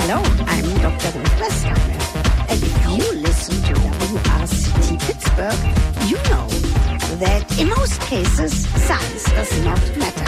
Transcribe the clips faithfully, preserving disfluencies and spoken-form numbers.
Hello, I'm Doctor Ruth Weststeiner. And if you listen to W R C T Pittsburgh, you know that in most cases, size does not matter.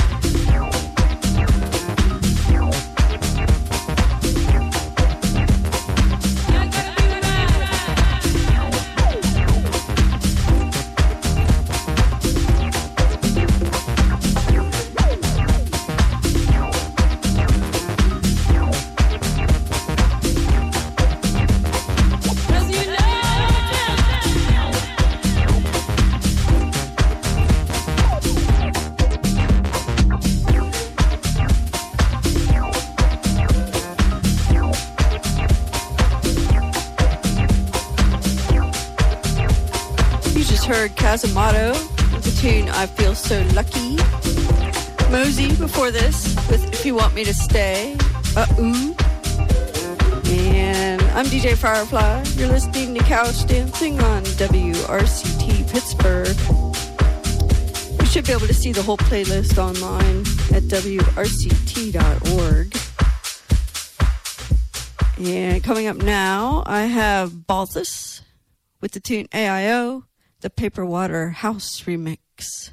Heard Casamotto with the tune I Feel So Lucky. Mosey before this with If You Want Me to Stay. Uh-ooh. And I'm D J Firefly. You're listening to Couch Dancing on W R C T Pittsburgh. You should be able to see the whole playlist online at W R C T dot org. And coming up now, I have Balthus with the tune A I O. The Paper Water House remix.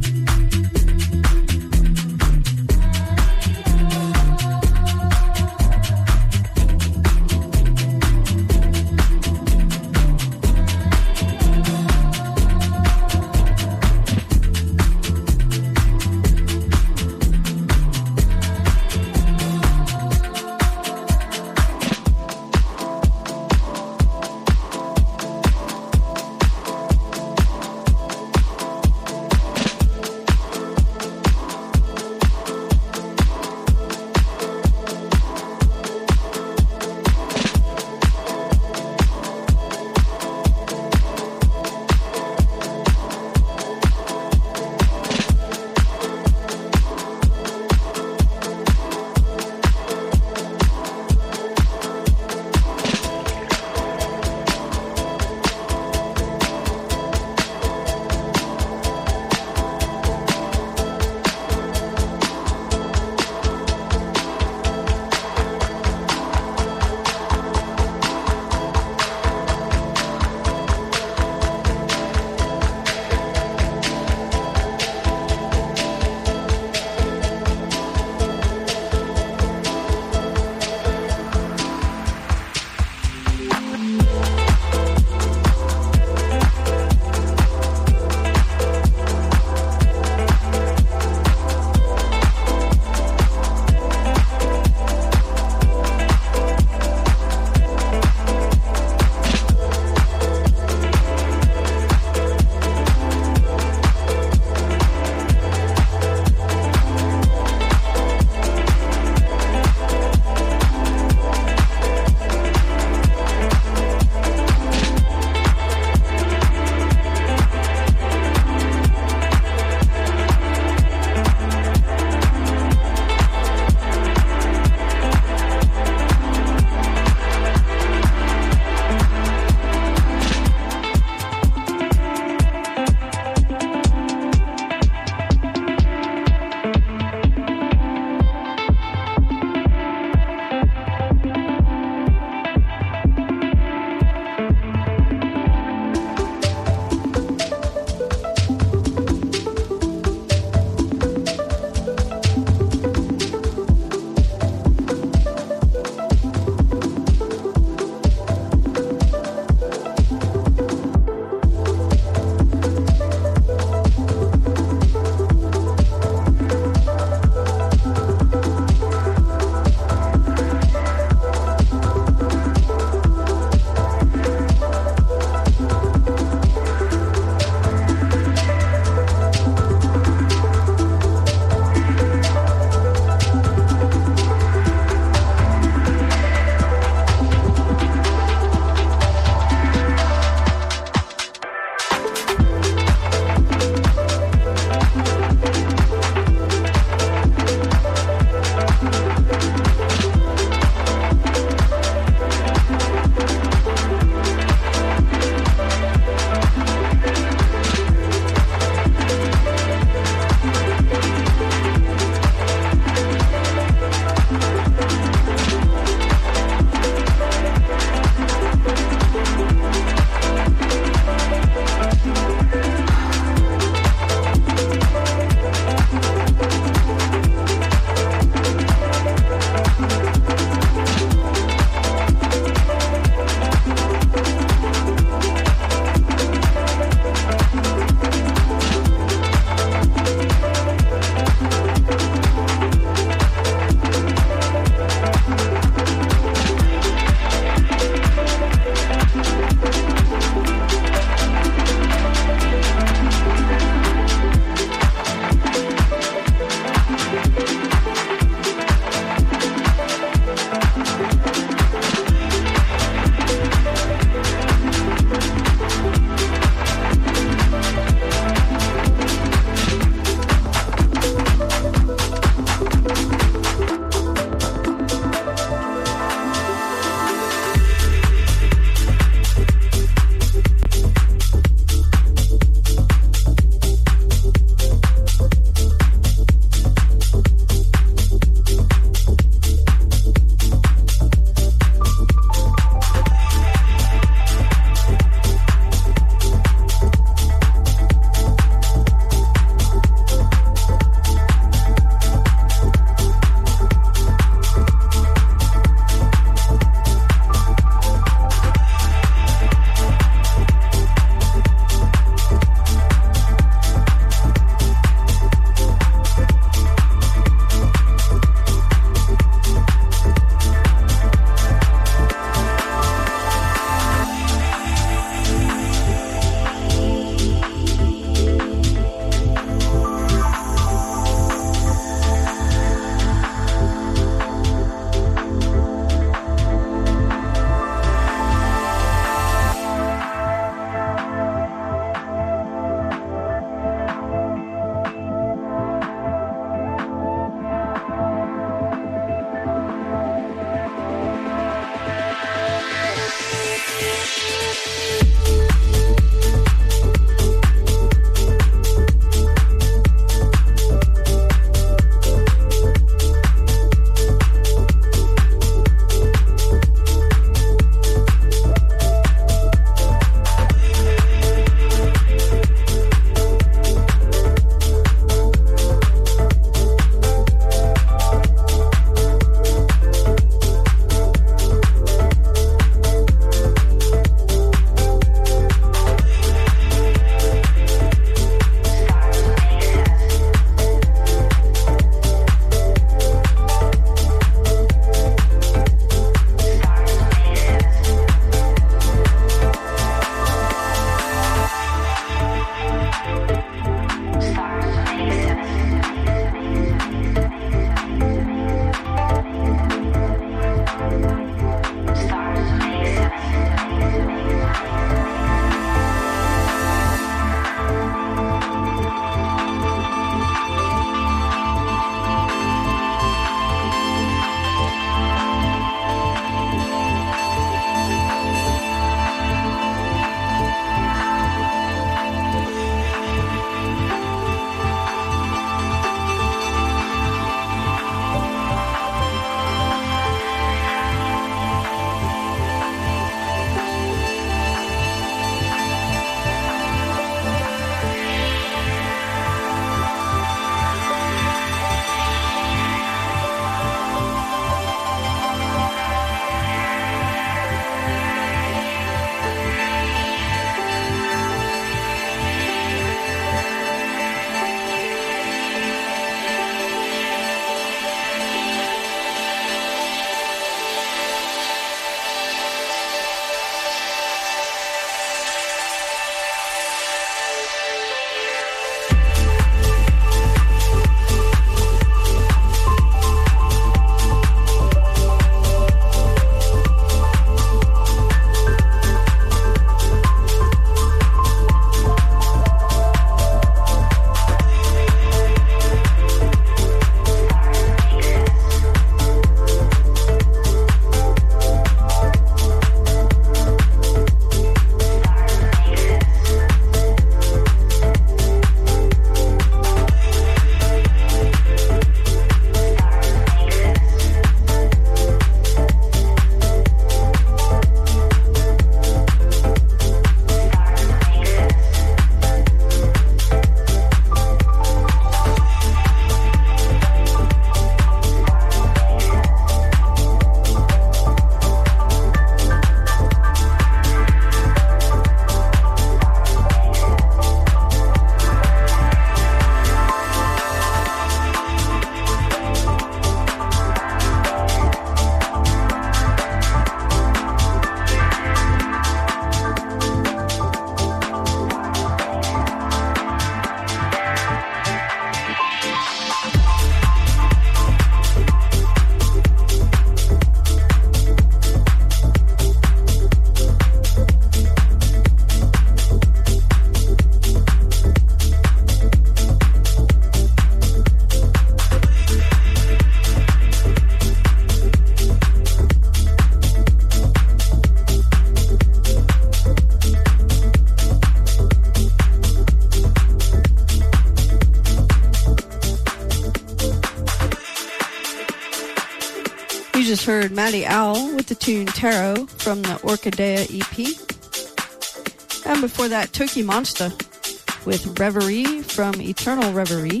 heard Matty Owl with the tune Tarot from the Orchidea E P. And before that, Toki Monster with Reverie from Eternal Reverie.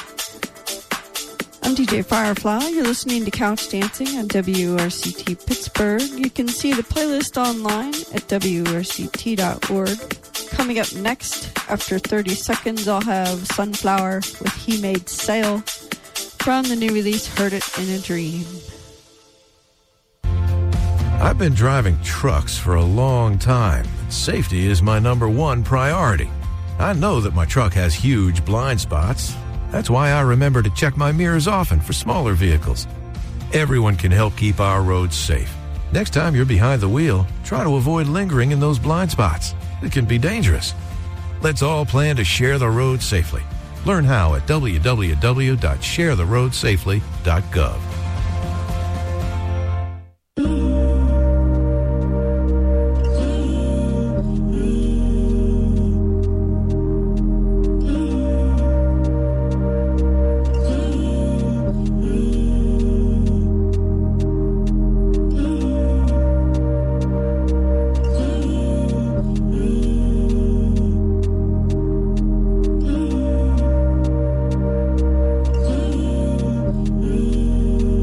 I'm D J Firefly. You're listening to Couch Dancing on W R C T Pittsburgh. You can see the playlist online at W R C T dot org. Coming up next, after thirty seconds, I'll have Sunflower with He Made Sail from the new release Heard It in a Dream. I've been driving trucks for a long time. Safety is my number one priority. I know that my truck has huge blind spots. That's why I remember to check my mirrors often for smaller vehicles. Everyone can help keep our roads safe. Next time you're behind the wheel, try to avoid lingering in those blind spots. It can be dangerous. Let's all plan to share the road safely. Learn how at w w w dot share the road safely dot gov. Mm-hmm.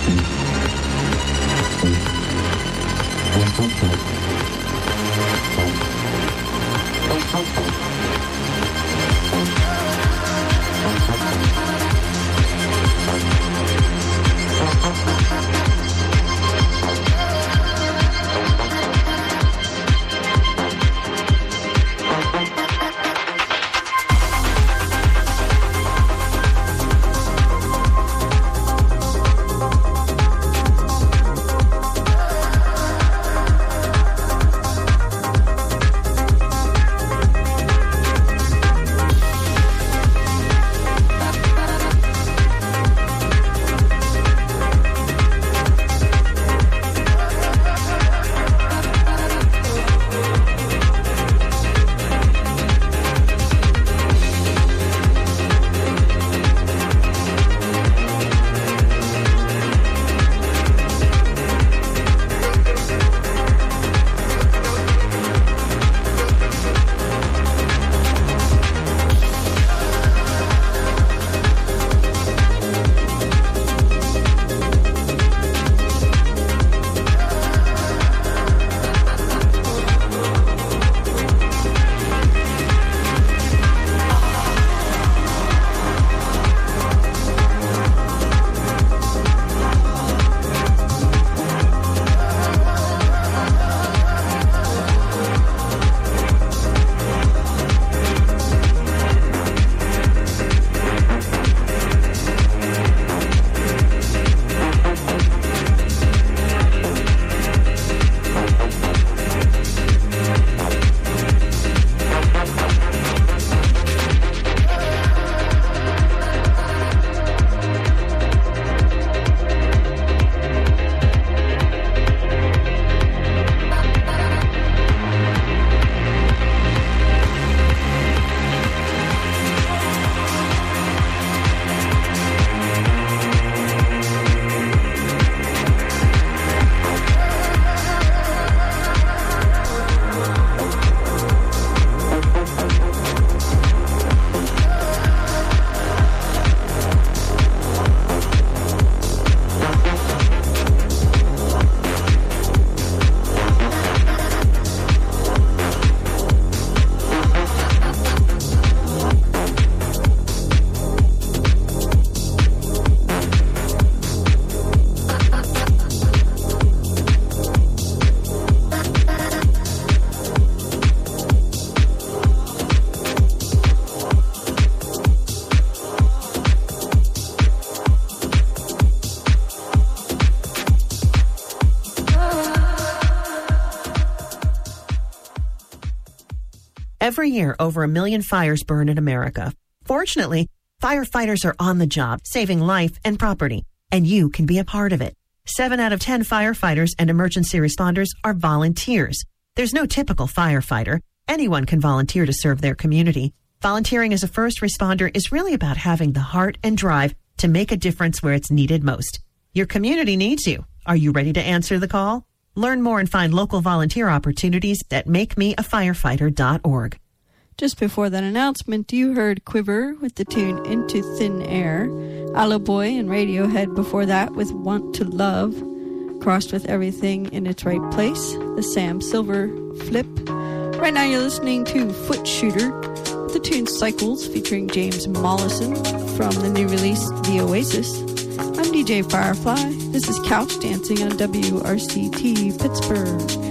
Every year, over a million fires burn in America. Fortunately, firefighters are on the job, saving life and property, and you can be a part of it. Seven out of ten firefighters and emergency responders are volunteers. There's no typical firefighter. Anyone can volunteer to serve their community. Volunteering as a first responder is really about having the heart and drive to make a difference where it's needed most. Your community needs you. Are you ready to answer the call? Learn more and find local volunteer opportunities at make me a firefighter dot org. Just before that announcement, you heard Quiver with the tune Into Thin Air, Aloe Boy and Radiohead before that with Want to Love, crossed with Everything in Its Right Place, the Sam Silver Flip. Right now you're listening to Foot Shooter with the tune Cycles featuring James Mollison from the new release The Oasis. I'm D J Firefly. This is Couch Dancing on W R C T Pittsburgh.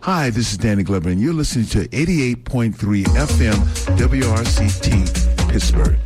Hi, this is Danny Glover, and you're listening to eighty-eight point three F M W R C T Pittsburgh.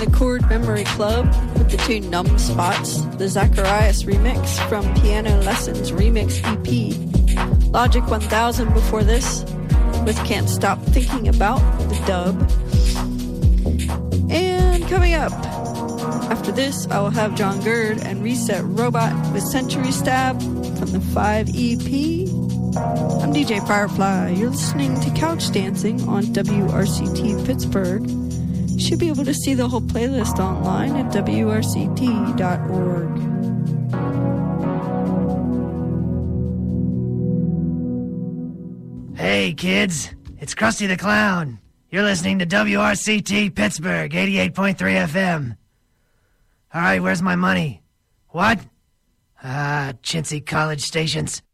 the Chord Memory Club with the tune Numb Spots, the Zacharias remix from Piano Lessons Remix E P. Logic one thousand before this with Can't Stop Thinking About, the dub. And coming up, after this, I will have John Gerd and Reset Robot with Century Stab from the five E P. I'm D J Firefly. You're listening to Couch Dancing on W R C T Pittsburgh. You should be able to see the whole playlist online at W R C T dot org. Hey kids, it's Krusty the Clown. You're listening to W R C T Pittsburgh, eighty-eight point three F M. Alright, where's my money? What? Ah, chintzy college stations.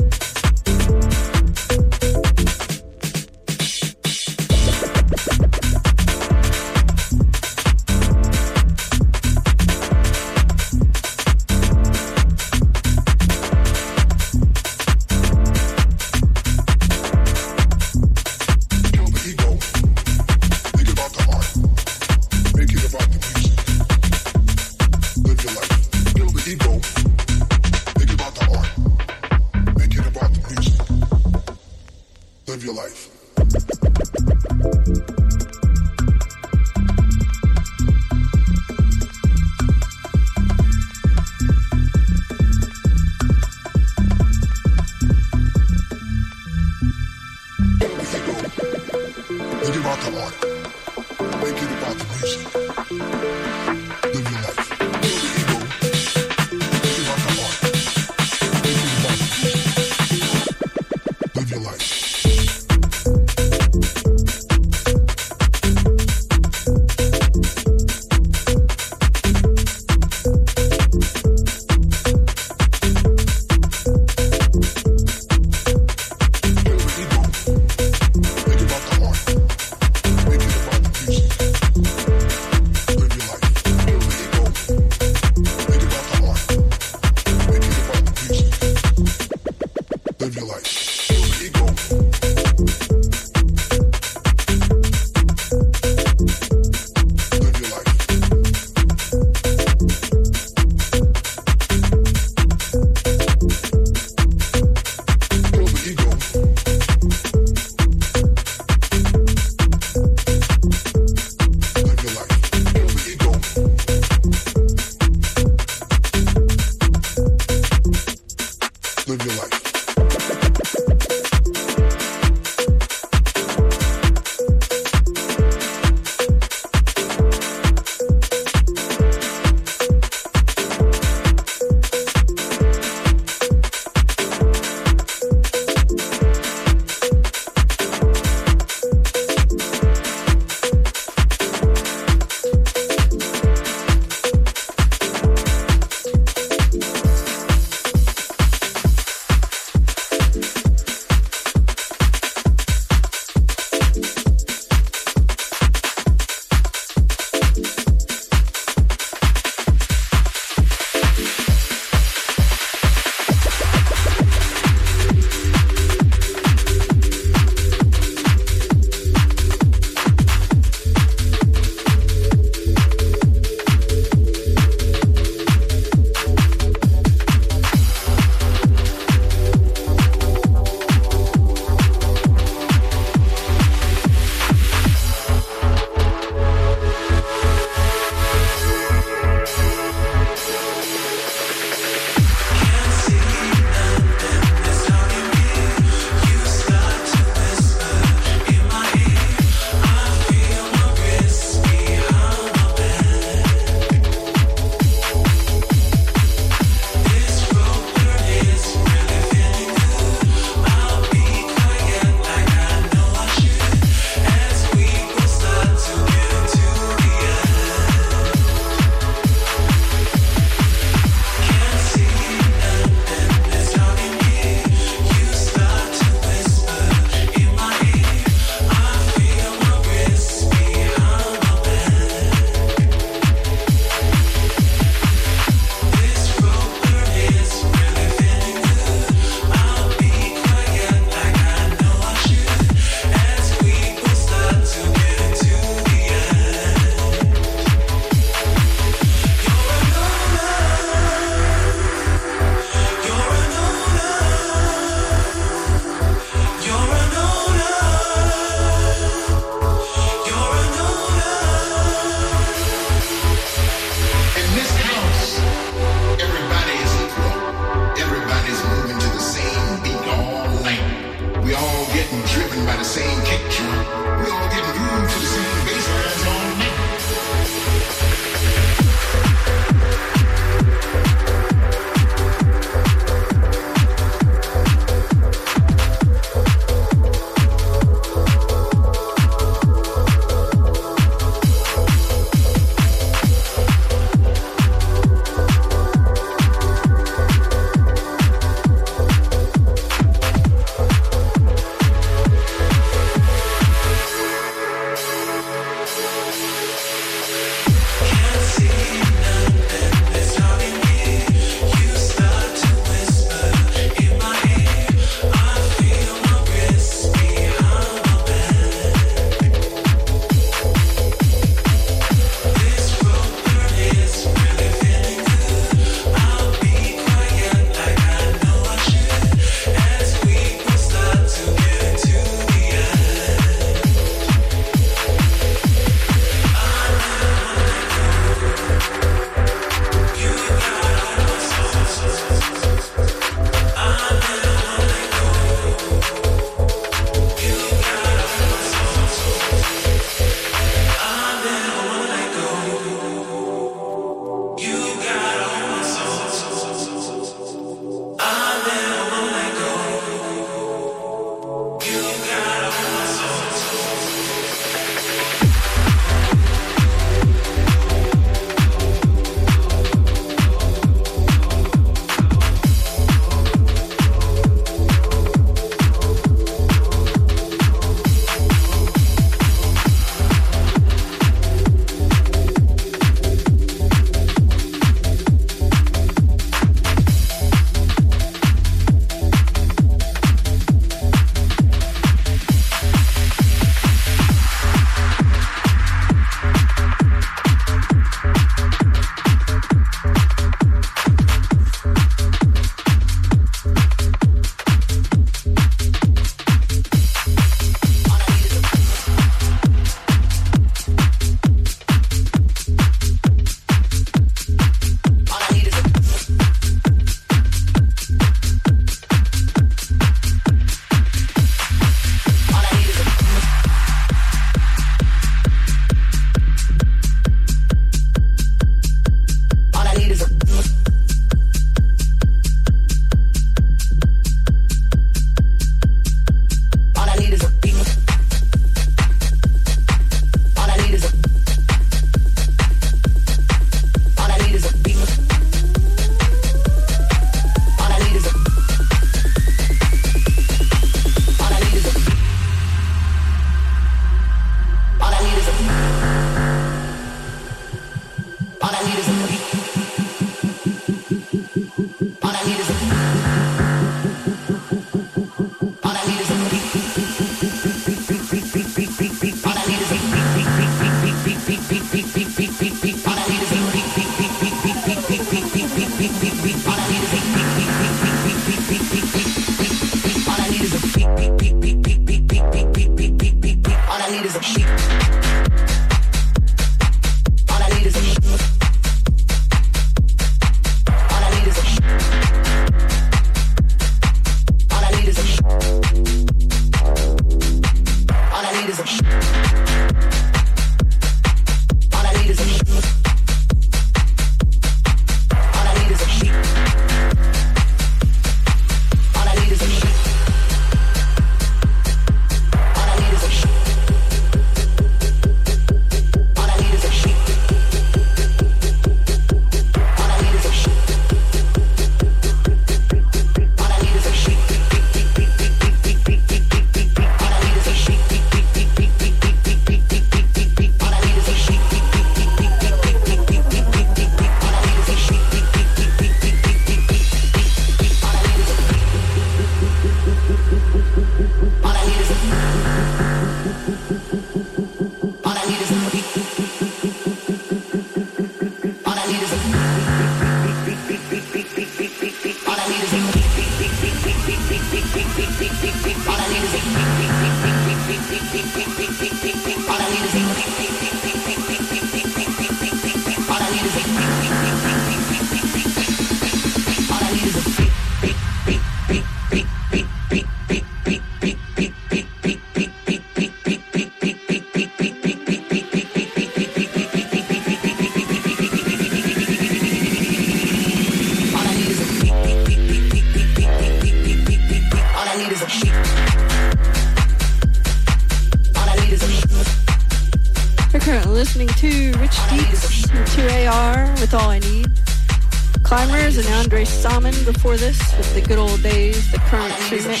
Listening to Rich Deets and two A R with All I Need. Climbers and Andre Salmon before this with the good old days, the current remix.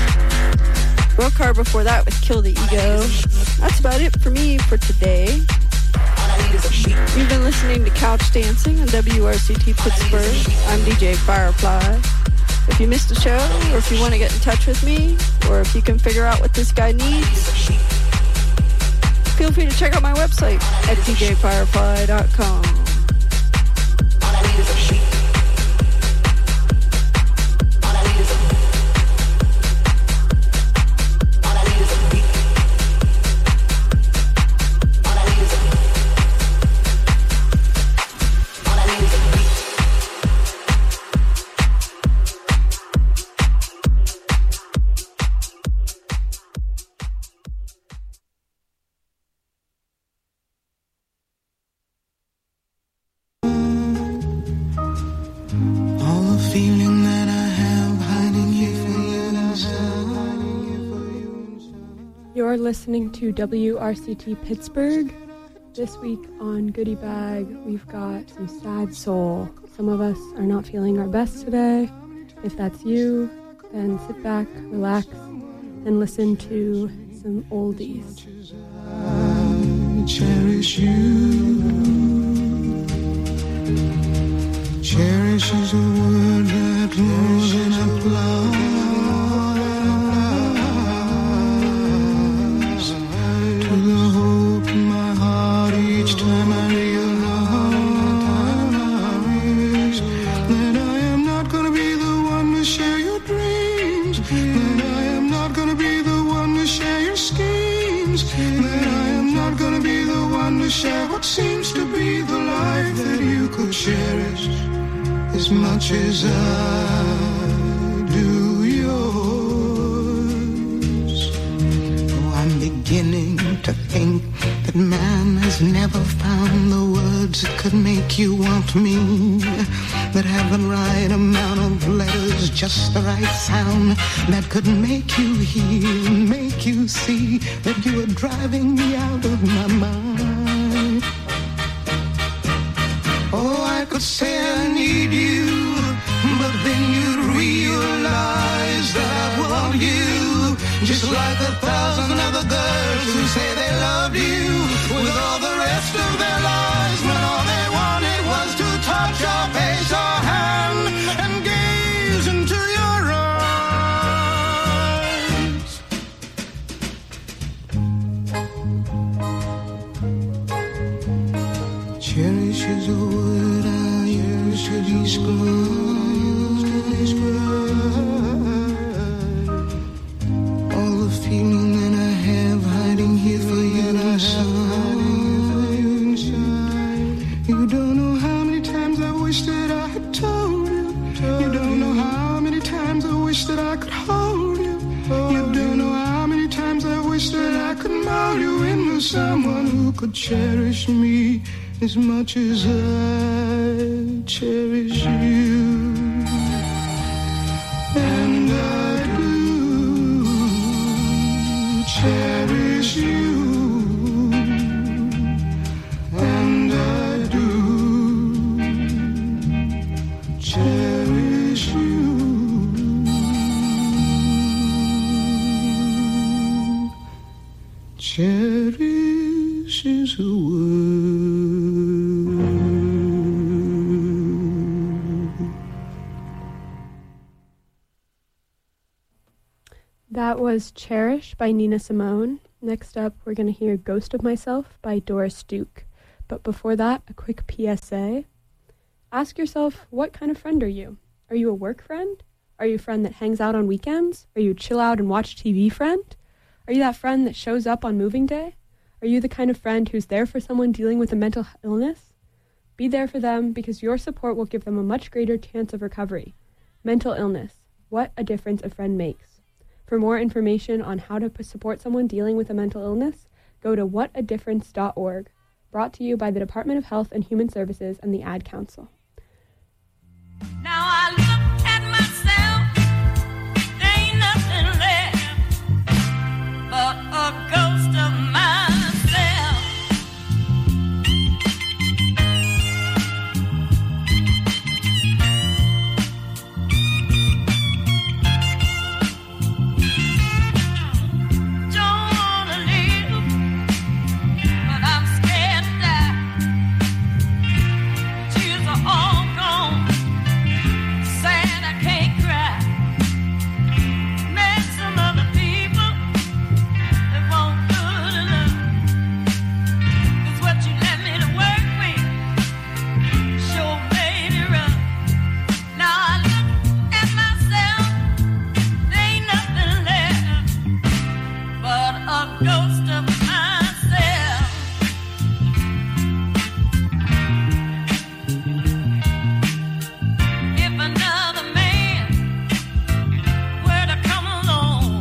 Rokar before that with Kill the Ego. That's about it for me for today. You've been listening to Couch Dancing on W R C T Pittsburgh. I'm D J Firefly. If you missed a show, or if you want to get in touch with me, or if you can figure out what this guy needs, feel free to check out my website at d j firefly dot com. You're listening to W R C T Pittsburgh. This week on Goodie Bag, we've got some sad soul. Some of us are not feeling our best today. If that's you, then sit back, relax, and listen to some oldies. I cherish you. Cherish is a word that more than applies. Share what seems to be the life that you could cherish as much as I do yours. Oh, I'm beginning to think that man has never found the words that could make you want me, that have the right amount of letters, just the right sound, that could make you hear, make you see that you are driving me out of my mind. Oh, I could say I need you, but then you'd realize that I want you, just like a thousand other girls who say they loved you with all the rest of their lives, when all they wanted was to touch your face or hand and gaze into your eyes. Cherish is a word I use to describe all the feeling that I have hiding here for you inside. You don't know how many times I wish that I had told you. You don't know how many times I wish that I could hold you. You don't know how many times I wish that I could mold you to someone who could cherish me as much as I cherish you. And I do cherish you. And I do cherish you. Cherish is a word. That was Cherish by Nina Simone. Next up, we're going to hear Ghost of Myself by Doris Duke. But before that, a quick P S A. Ask yourself, what kind of friend are you? Are you a work friend? Are you a friend that hangs out on weekends? Are you a chill out and watch T V friend? Are you that friend that shows up on moving day? Are you the kind of friend who's there for someone dealing with a mental illness? Be there for them because your support will give them a much greater chance of recovery. Mental illness. What a difference a friend makes. For more information on how to support someone dealing with a mental illness, go to what a difference dot org. Brought to you by the Department of Health and Human Services and the Ad Council. Now I look at myself, there ain't nothing left but a ghost of myself. Don't wanna live, but I'm scared to die. Tears are all gone. Sad I can't cry. Met some other people that won't good enough. 'Cause what you let me to work with sure made it rough. Now I look at myself, there ain't nothing left but a ghost of myself. If another man were to come along,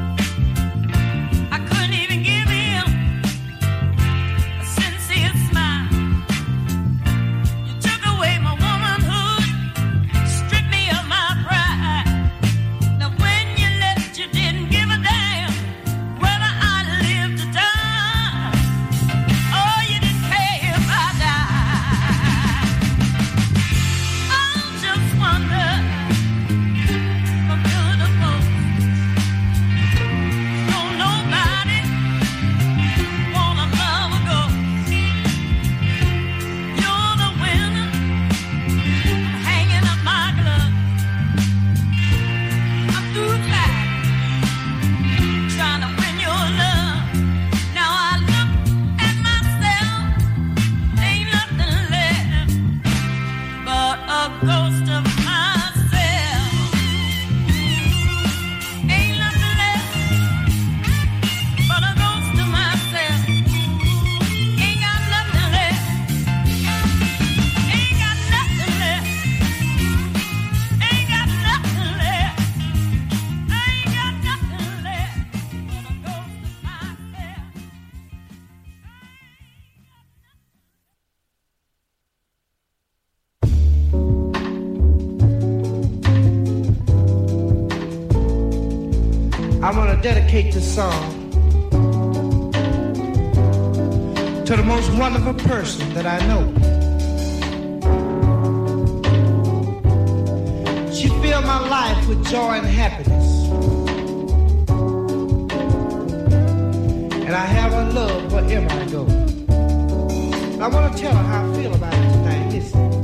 I couldn't even give him a sincere smile. You took away my womanhood, stripped me of my pride. Now when you left, you didn't give a damn whether I lived or died. Oh, you didn't care if I died. I'll just wonder from good to most. Don't nobody wanna love a ghost. You're the winner, hanging up my glove. I'm through fighting, trying to win your love. Now I look at myself, ain't nothing left but a ghost of myself. Ain't nothing left but a ghost of myself. Ain't got nothing left. Ain't got nothing left. Ain't got nothing left. Ain't got nothing left but a ghost of myself. I want to dedicate this song to the most wonderful person that I know. She filled my life with joy and happiness, and I have her love wherever I go. I want to tell her how I feel about it tonight. Listen.